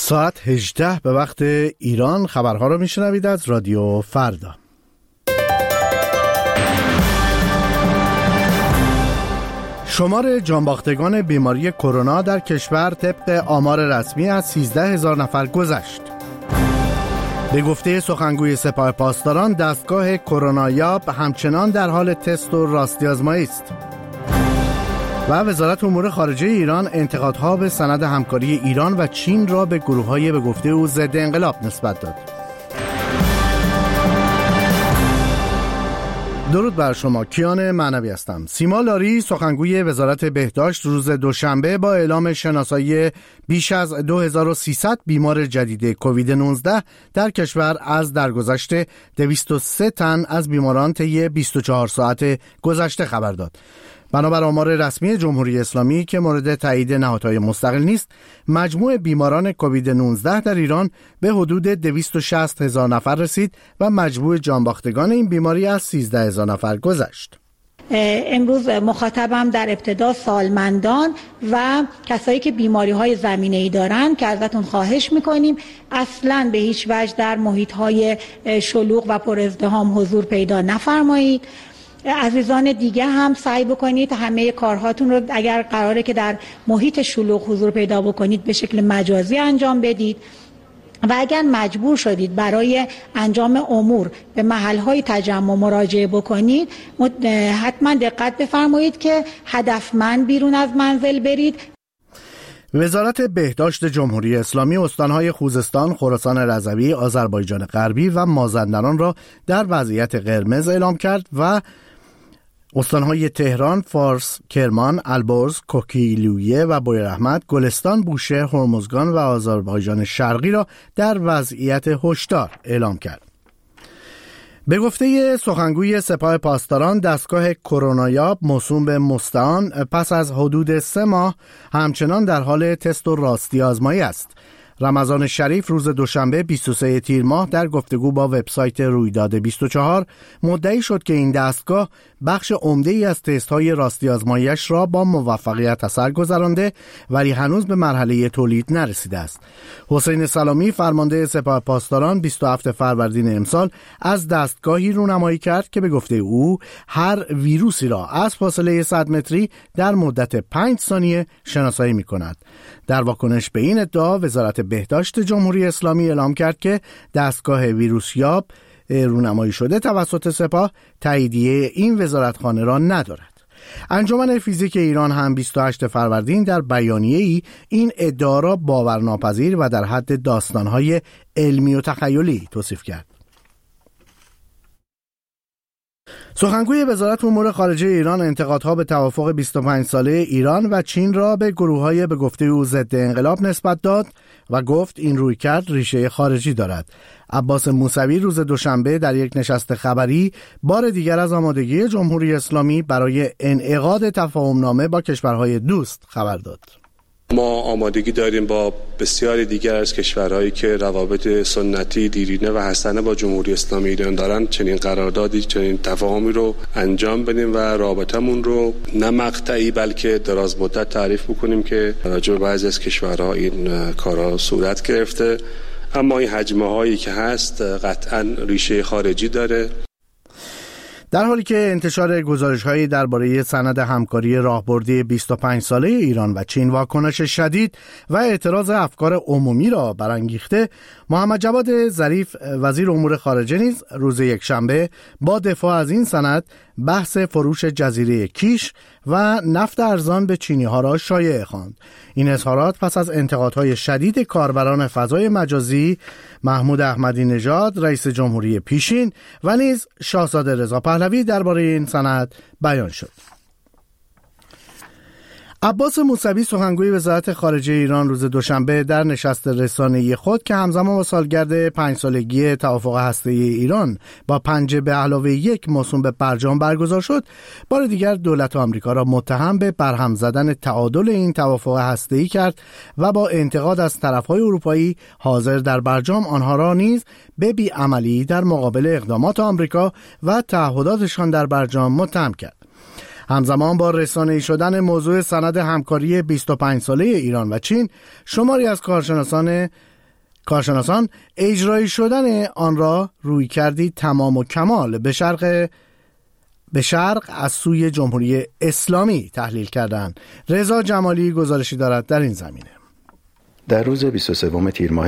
ساعت 18 به وقت ایران خبرها رو میشنوید از رادیو فردا. شمار جانباختگان بیماری کرونا در کشور طبق آمار رسمی از 13,000 نفر گذشت. به گفته سخنگوی سپاه پاسداران، دستگاه کرونایاب همچنان در حال تست و راستی آزمایی است. و وزارت امور خارجه ایران انتقادها به سند همکاری ایران و چین را به گروه‌های به گفته او ضد انقلاب نسبت داد. درود بر شما، کیان معنوی هستم. سیما لاری سخنگوی وزارت بهداشت روز دوشنبه با اعلام شناسایی بیش از 2300 بیمار جدید کووید 19 در کشور از درگذشت 203 تن از بیماران طی 24 ساعت گذشته خبر داد. بنابر آمار رسمی جمهوری اسلامی که مورد تایید نهادهای مستقل نیست، مجموع بیماران کووید 19 در ایران به حدود 260,000 نفر رسید و مجموع جانباختگان این بیماری از 13,000 نفر گذشت. امروز مخاطبم در ابتدا سالمندان و کسایی که بیماری‌های زمینه‌ای دارن که ازتون خواهش می‌کنیم اصلاً به هیچ وجه در محیط‌های شلوغ و پر ازدحام حضور پیدا نفرمایید. عزیزان دیگه هم سعی بکنید همه کارهاتون رو اگر قراره که در محیط شلوغ حضور پیدا بکنید به شکل مجازی انجام بدید و اگر مجبور شدید برای انجام امور به محل‌های تجمع مراجعه بکنید حتما دقت بفرمایید که هدفمند بیرون از منزل برید. وزارت بهداشت جمهوری اسلامی استانهای خوزستان، خراسان رضوی، آذربایجان غربی و مازندران را در وضعیت قرمز اعلام کرد و استانهای تهران، فارس، کرمان، البرز، کوکیلویه و بویراحمد، گلستان، بوشهر، هرمزگان و آذربایجان شرقی را در وضعیت هشدار اعلام کرد. به گفته سخنگوی سپاه پاسداران، دستگاه کرونایاب موسوم به مستعان پس از حدود 3 ماه همچنان در حال تست و راستی آزمایی است. رمضان شریف روز دوشنبه 23 تیر ماه در گفتگو با وبسایت رویداد 24 مدعی شد که این دستگاه بخش عمده‌ای از تست‌های راستی آزمایی‌اش را با موفقیت از سر گذرانده ولی هنوز به مرحله تولید نرسیده است. حسین سلامی فرمانده سپاه پاسداران 27 فروردین امسال از دستگاهی رونمایی کرد که به گفته او هر ویروسی را از فاصله 100 متری در مدت 5 ثانیه شناسایی می‌کند. در واکنش به این ادعا وزارت بهداشت جمهوری اسلامی اعلام کرد که دستگاه ویروسیاب رونمایی شده توسط سپاه تاییدیه این وزارتخانه را ندارد. انجمن فیزیک ایران هم 28 فروردین در بیانیه‌ای این ادعا را باورناپذیر و در حد داستان‌های علمی و تخیلی توصیف کرد. سخنگوی وزارت امور خارجه ایران انتقادها به توافق 25 ساله ایران و چین را به گروه‌های به گفته او ضد انقلاب نسبت داد و گفت این رویکرد ریشه خارجی دارد. عباس موسوی روز دوشنبه در یک نشست خبری بار دیگر از آمادگی جمهوری اسلامی برای انعقاد تفاهم‌نامه با کشورهای دوست خبر داد. ما آمادگی داریم با بسیاری دیگر از کشورهایی که روابط سنتی، دیرینه و حسنه با جمهوری اسلامی ایران دارن چنین قراردادی، چنین تفاهمی رو انجام بدیم و رابطمون رو نه مقطعی بلکه دراز مدت تعریف بکنیم که راجع به بعضی از کشورها این کارا صورت گرفته. اما این حجمه هایی که هست قطعاً ریشه خارجی داره. در حالی که انتشار گزارش‌هایی درباره سند همکاری راهبردی 25 ساله ایران و چین واکنش شدید و اعتراض افکار عمومی را برانگیخته، محمد جواد ظریف وزیر امور خارجه نیز روز یکشنبه با دفاع از این سند بحث فروش جزیره کیش و نفت ارزان به چینی‌ها را شایع خواند. این اظهارات پس از انتقادهای شدید کاربران فضای مجازی محمود احمدی نژاد رئیس جمهوری پیشین و نیز شاهزاده رضا پهلوی درباره این سند بیان شد. عباس موسوی سخنگوی وزارت خارجه ایران روز دوشنبه در نشست رسانه‌ای خود که همزمان با سالگرد 5 سالگی توافق هسته‌ای ایران با 5+1 موسوم به برجام برگزار شد، بار دیگر دولت آمریکا را متهم به برهم زدن تعادل این توافق هسته‌ای کرد و با انتقاد از طرف‌های اروپایی حاضر در برجام آنها را نیز به بی‌عملی در مقابل اقدامات آمریکا و تعهداتشان در برجام متهم کرد. همزمان با رسانه‌ای شدن موضوع سند همکاری 25 ساله ایران و چین، شماری از کارشناسان کارشناسان اجرایی شدن آن را روی کردی تمام و کمال به شرق از سوی جمهوری اسلامی تحلیل کردند. رضا جمالی گزارشی دارد در این زمینه. در روز 23 تیر ماه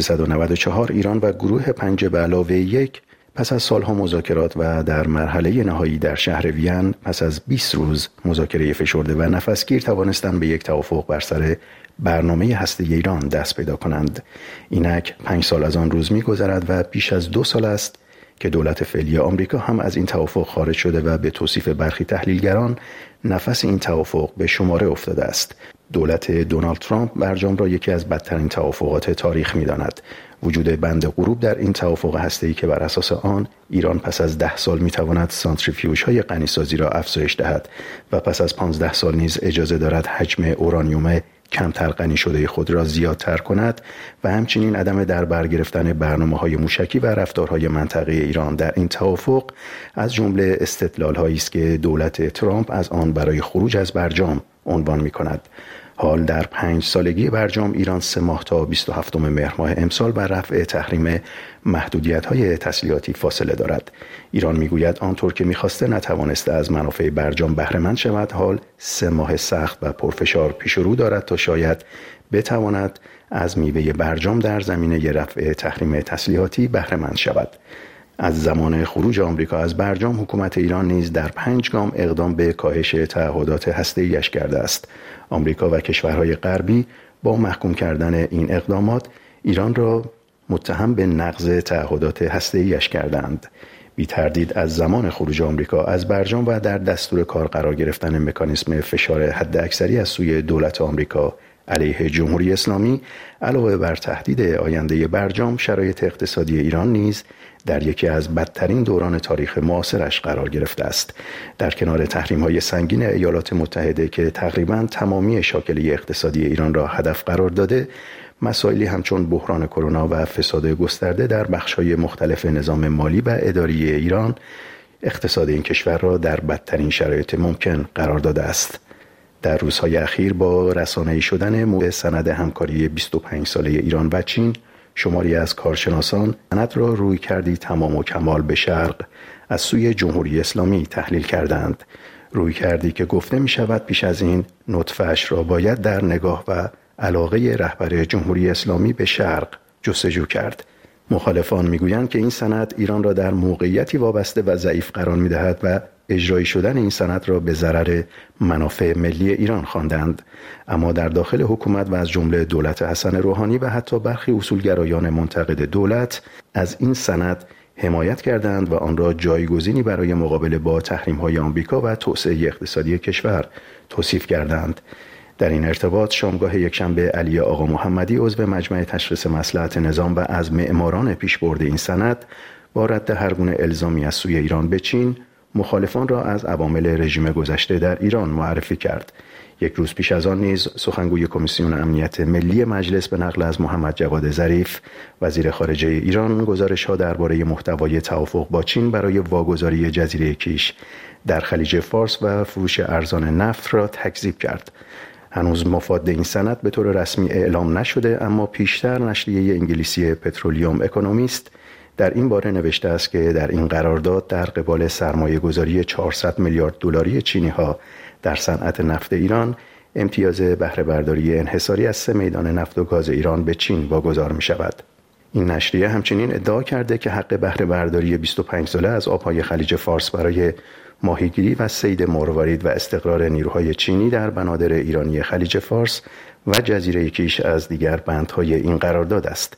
1394 ایران و گروه 5 به علاوه 1 پس از سالها مذاکرات و در مرحله نهایی در شهر وین پس از 20 روز مذاکره فشرده و نفسگیر توانستند به یک توافق بر سر برنامه هسته ایران دست پیدا کنند. اینک 5 سال از آن روز می‌گذرد و بیش از 2 سال است که دولت فعلی آمریکا هم از این توافق خارج شده و به توصیف برخی تحلیلگران نفس این توافق به شماره افتاده است. دولت دونالد ترامپ برجام را یکی از بدترین توافقات تاریخ می‌داند. وجود بند غروب در این توافق هسته‌ای که بر اساس آن ایران پس از 10 سال می‌تواند سانتریفیوژهای غنیسازی را افزایش دهد و پس از 15 سال نیز اجازه دارد حجم اورانیوم کمتر غنی شده خود را زیادتر کند و همچنین عدم در بر گرفتن برنامه‌های موشکی و رفتارهای منطقه ایران در این توافق از جمله استدلال‌هایی است که دولت ترامپ از آن برای خروج از برجام عنوان می‌کند. حال در 5 سالگی برجام ایران 3 ماه تا 27 مهر ماه امسال بر رفع تحریم محدودیت‌های تسلیحاتی فاصله دارد. ایران میگوید آنطور که می‌خواسته نتوانسته از منافع برجام بهره مند شود. حال 3 ماه سخت و پرفشار پیش رو دارد تا شاید بتواند از میوه برجام در زمینه رفع تحریم تسلیحاتی بهره مند شود. از زمان خروج آمریکا از برجام حکومت ایران نیز در 5 گام اقدام به کاهش تعهدات هسته‌ای‌اش کرده است. آمریکا و کشورهای غربی با محکوم کردن این اقدامات ایران را متهم به نقض تعهدات هسته‌ای‌اش کردند. بی تردید از زمان خروج آمریکا از برجام و در دستور کار قرار گرفتن مکانیسم فشار حداکثری از سوی دولت آمریکا علیه جمهوری اسلامی علاوه بر تهدید آینده برجام، شرایط اقتصادی ایران نیز در یکی از بدترین دوران تاریخ معاصرش قرار گرفته است. در کنار تحریم‌های سنگین ایالات متحده که تقریباً تمامی شاکله اقتصادی ایران را هدف قرار داده، مسائلی همچون بحران کرونا و فساد گسترده در بخش‌های مختلف نظام مالی و اداری ایران اقتصاد این کشور را در بدترین شرایط ممکن قرار داده است. در روزهای اخیر با رسانه‌ای شدن موضوع سند همکاری 25 ساله ایران و چین، شماری از کارشناسان سند را روی کردی تمام و کمال به شرق از سوی جمهوری اسلامی تحلیل کردند. روی کردی که گفته می شود پیش از این نطفه‌اش را باید در نگاه و علاقه رهبر جمهوری اسلامی به شرق جستجو کرد. مخالفان میگویند که این سند ایران را در موقعیتی وابسته و ضعیف قرار می‌دهد و اجرای شدن این سند را به ضرر منافع ملی ایران خواندند. اما در داخل حکومت و از جمله دولت حسن روحانی و حتی برخی اصولگرایان منتقد دولت از این سند حمایت کردند و آن را جایگزینی برای مقابله با تحریم‌های آمریکا و توسعه اقتصادی کشور توصیف کردند. در این ارتباط شامگاه یکشنبه علی آقا محمدی عضو مجمع تشخیص مصلحت نظام و از معماران پیشبرد این سند با رد هر گونه الزامی از سوی ایران به چین، مخالفان را از عوامل رژیم گذشته در ایران معرفی کرد. یک روز پیش از آن نیز سخنگوی کمیسیون امنیت ملی مجلس به نقل از محمد جواد ظریف وزیر خارجه ایران گزارش‌ها درباره محتوای توافق با چین برای واگذاری جزیره کیش در خلیج فارس و فروش ارزان نفت را تکذیب کرد. هنوز مفاد این سند به طور رسمی اعلام نشده، اما پیشتر نشریه انگلیسی پترولیوم اکونومیست در این باره نوشته است که در این قرارداد در قبال سرمایه گذاری 400 میلیارد دلاری چینی ها در صنعت نفت ایران امتیاز بهره برداری انحصاری از 3 میدان نفت و گاز ایران به چین واگذار می شود. این نشریه همچنین ادعا کرده که حق بهره برداری 25 ساله از آبهای خلیج فارس برای ماهیگیری و صید مروارید و استقرار نیروهای چینی در بنادر ایرانی خلیج فارس و جزیره کیش از دیگر بندهای این قرارداد است.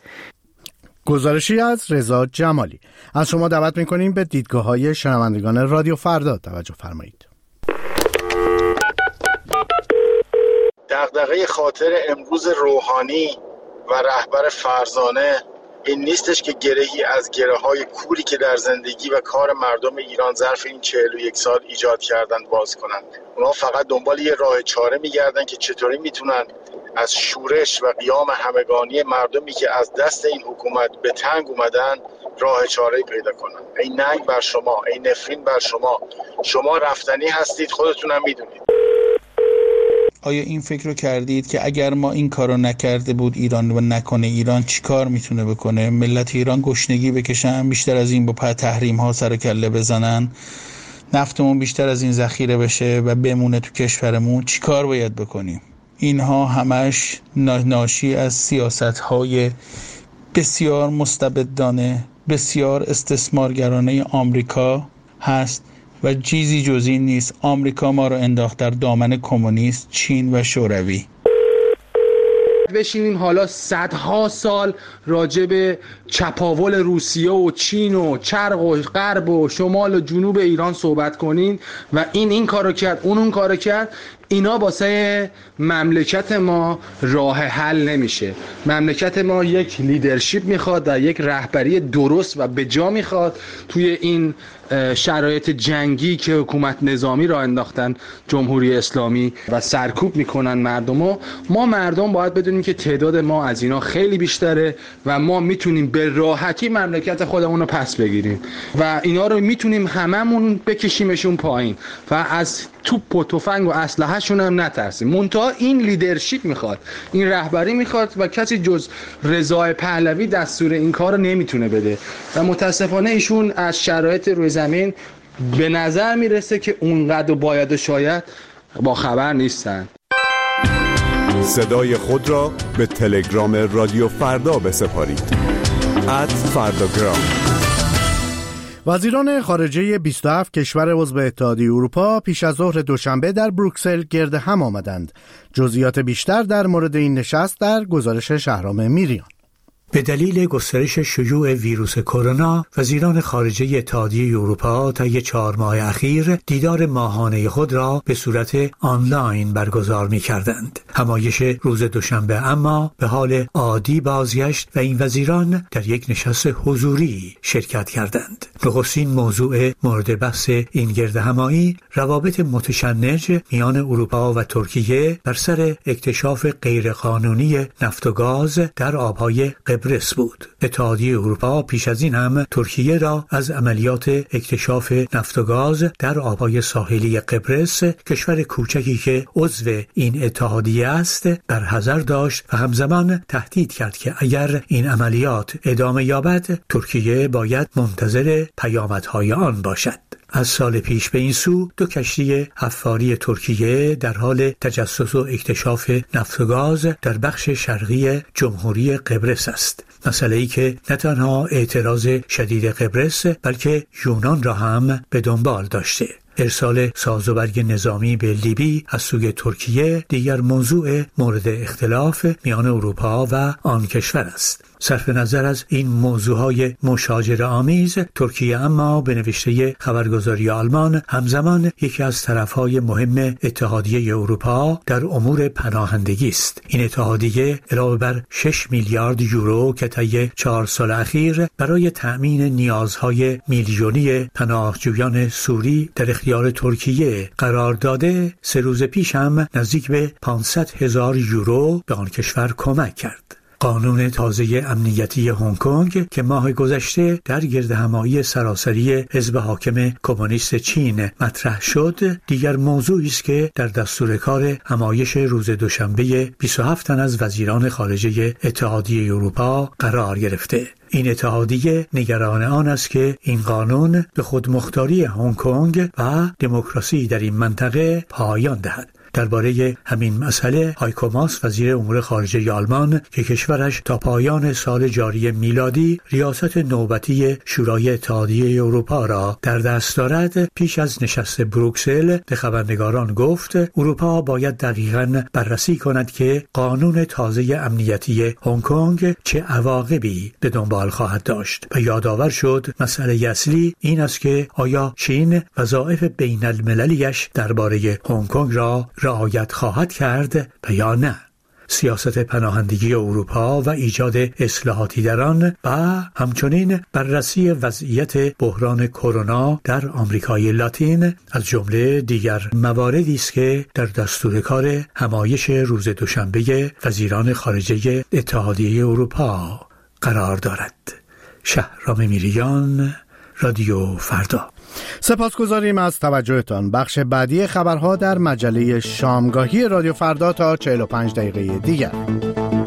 گزارشی از رضا جمالی. از شما دعوت می‌کنیم به دیدگاه‌های شنوندگان رادیو فردا توجه فرمایید. دغدغه خاطر امروز روحانی و رهبر فرزانه این نیستش که گرهی از گره‌های کوری که در زندگی و کار مردم ایران ظرف این 41 سال ایجاد کردند باز کنند. اونا فقط دنبال یه راه چاره می‌گردن که چطوری میتونن از شورش و قیام همگانی مردمی که از دست این حکومت به تنگ اومدن راه چاره‌ای پیدا کنن. این ننگ بر شما، این نفرین بر شما. شما رفتنی هستید، خودتون هم میدونید. آیا این فکر رو کردید که اگر ما این کارو نکرده بود ایران و نکنه ایران چی کار میتونه بکنه؟ ملت ایران گشنگی بکشن، بیشتر از این با تحریم ها سر کله بزنن، نفتمون بیشتر از این ذخیره بشه و بمونه تو کشورمون، چی کار باید بکنیم؟ اینها همش ناشی از سیاست‌های بسیار مستبدانه، بسیار استثمارگرانه آمریکا هست و چیزی جز این نیست. آمریکا ما رو انداخت در دامن کمونیست، چین و شوروی. بشینیم حالا صدها سال راجع به چپاول روسیه و چین و شرق و غرب و شمال و جنوب ایران صحبت کنین و این کارو کرد اون کارو کرد، اینا واسه مملکت ما راه حل نمیشه. مملکت ما یک لیدرشپ میخواد و یک رهبری درست و به جا میخواد. توی این شرایط جنگی که حکومت نظامی را انداختن جمهوری اسلامی و سرکوب میکنن مردمو، ما مردم باید بدونیم که تعداد ما از اینا خیلی بیشتره و ما میتونیم به راحتی مملکت خودمون رو پس بگیریم و اینا رو میتونیم هممون بکشیمشون پایین و از توپ و تفنگ و اسلحه‌شون هم نترسیم. منتها این لیدرشپ میخواد، این رهبری میخواد و کسی جز رضا پهلوی دستور این کار رو نمیتونه بده و متاسفانه ایشون از شرایط روی زمین به نظر میرسه که اونقدر باید و شاید با خبر نیستن. صدای خود را به تلگرام رادیو فردا بسپارید @فرداگرام. وزیران خارجه 27 کشور عضو اتحادیه اروپا پیش از ظهر دوشنبه در بروکسل گرد هم آمدند. جزئیات بیشتر در مورد این نشست در گزارش شهرام میریان. به دلیل گسترش شیوع ویروس کرونا، وزیران خارجه اتحادیه اروپا طی 4 ماه اخیر دیدار ماهانه خود را به صورت آنلاین برگزار می‌کردند. همایش روز دوشنبه اما به حال عادی بازگشت و این وزیران در یک نشست حضوری شرکت کردند. نخستین موضوع مورد بحث این گردهمایی روابط متشنج میان اروپا و ترکیه بر سر اکتشاف غیرقانونی نفت و گاز در آب‌های قبرس بود. اتحادیه اروپا پیش از این هم ترکیه را از عملیات اکتشاف نفت و گاز در آبهای ساحلی قبرس، کشور کوچکی که عضو این اتحادیه است، برحذر داشت و همزمان تهدید کرد که اگر این عملیات ادامه یابد، ترکیه باید منتظر پیامدهای آن باشد. از سال پیش به این سو 2 کشتی حفاری ترکیه در حال تجسس و اکتشاف نفت و گاز در بخش شرقی جمهوری قبرس است. مسئله‌ای که نه تنها اعتراض شدید قبرس بلکه یونان را هم به دنبال داشته. ارسال سازوبرگ نظامی به لیبی از سوی ترکیه دیگر موضوع مورد اختلاف میان اروپا و آن کشور است. صرف نظر از این موضوعهای مشاجره‌آمیز، ترکیه اما به نوشته خبرگزاری آلمان همزمان یکی از طرفهای مهم اتحادیه اروپا در امور پناهندگی است. این اتحادیه علاوه بر 6 میلیارد یورو که طی 4 سال اخیر برای تأمین نیازهای میلیونی پناهجویان سوری در اختیار ترکیه قرار داده، 3 روز پیش هم نزدیک به 500,000 یورو به آن کشور کمک کرد. قانون تازه امنیتی هنگ کنگ که ماه گذشته در گردهمایی سراسری حزب حاکم کمونیست چین مطرح شد، دیگر موضوعی است که در دستور کار همایش روز دوشنبه 27 تن از وزیران خارجه اتحادیه اروپا قرار گرفته. این اتحادیه نگران آن است که این قانون به خودمختاری هنگ کنگ و دموکراسی در این منطقه پایان دهد. درباره همین مسئله هایکو ماس، وزیر امور خارجه آلمان که کشورش تا پایان سال جاری میلادی ریاست نوبتی شورای اتحادیه اروپا را در دست دارد، پیش از نشست بروکسل به خبرنگاران گفت اروپا باید دقیقاً بررسی کند که قانون تازه امنیتی هنگ کنگ چه عواقبی به دنبال خواهد داشت و یادآور شد مسئله اصلی این است که آیا چین وظایف بین المللیش درباره هنگ کنگ را رعایت خواهد کرد و یا نه. سیاست پناهندگی اروپا و ایجاد اصلاحاتی در آن و همچنین بررسی وضعیت بحران کرونا در آمریکای لاتین از جمله دیگر مواردی است که در دستور کار همایش روز دوشنبه وزیران خارجه اتحادیه اروپا قرار دارد. شهرام میریان، رادیو فردا. سپاسگزاریم از توجهتان. بخش بعدی خبرها در مجله شامگاهی رادیو فردا تا 45 دقیقه دیگر.